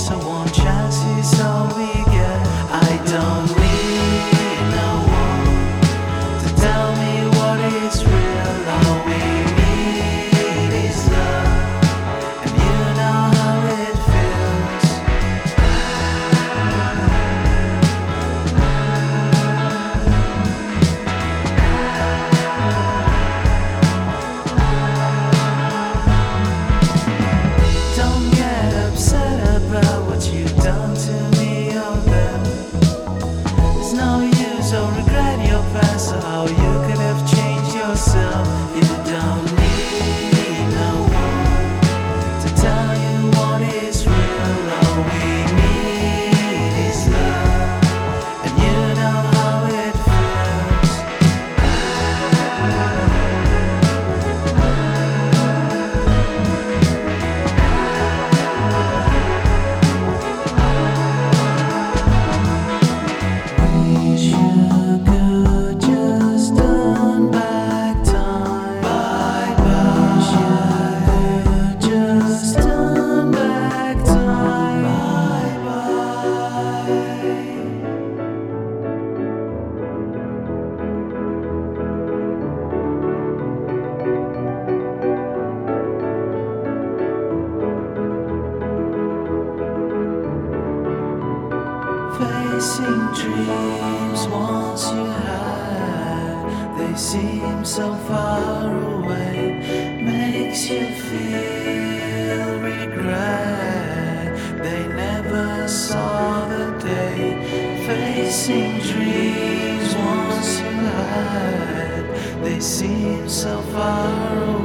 So one chance is all we get. I don't need no one to tell me what is real. All we need is love, and you know how it feels. Don't get upset about what you've done to me or them. There's no use or regret your past or how you could have changed yourself. You don't need no one to tell you what is real. All we need is love, and you know how it feels. Wish you could just turn back time. Bye bye. Wish you could just turn back time. Bye bye. Facing dreams once you had, they seem so far away. Makes you feel regret they never saw the day. Facing dreams once you had, they seem so far away.